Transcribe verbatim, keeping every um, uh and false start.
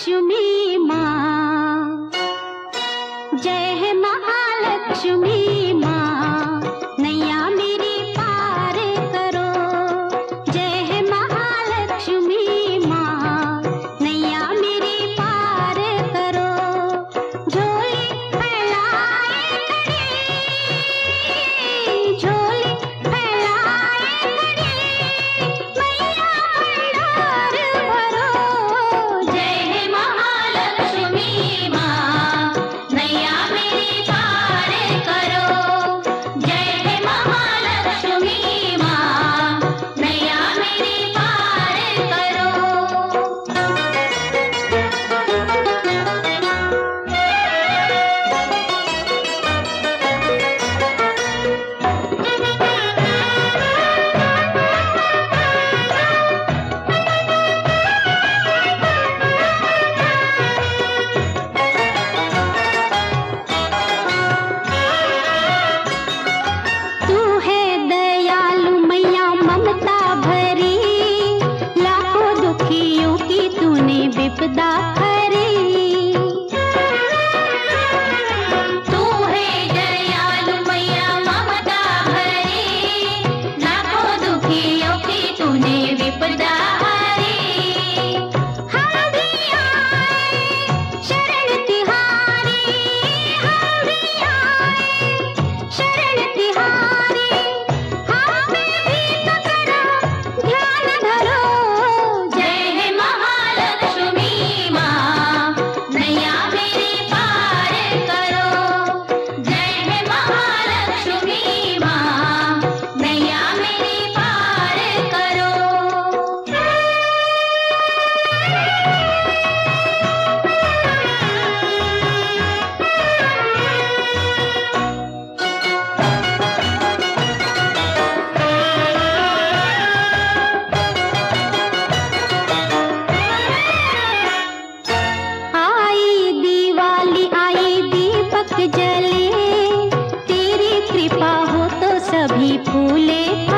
महालक्ष्मी माँ, जय है महालक्ष्मी माँ, नैया मेरी पार करो। जय है महालक्ष्मी माँ, नैया मेरी पार करो। झोली फैलाए खड़ी, झोली फैलाए खड़ी, मैया भंडार भरो। जय है महालक्ष्मी माँ, नैया मेरी पार करो। जय है महालक्ष्मी माँ, नैया मेरी पार करो। तू है दयालु मैया ममता भरी, लाखों दुखियों की तूने विपदा हरी। तू है दयालु मैया ममता भरी, लाखों दुखियों की तूने विपदा हरी। हम भी आए शरण तिहारी, हम भी आए शरण तिहारी, हमें भी तो करो ध्यान धरो। जय है महालक्ष्मी माँ, नैया मेरी पार करो। जय है महालक्ष्मी माँ, नैया मेरी पार करो। आई दिवाली आई दीपक जले, तेरी कृपा हो तो सभी फूले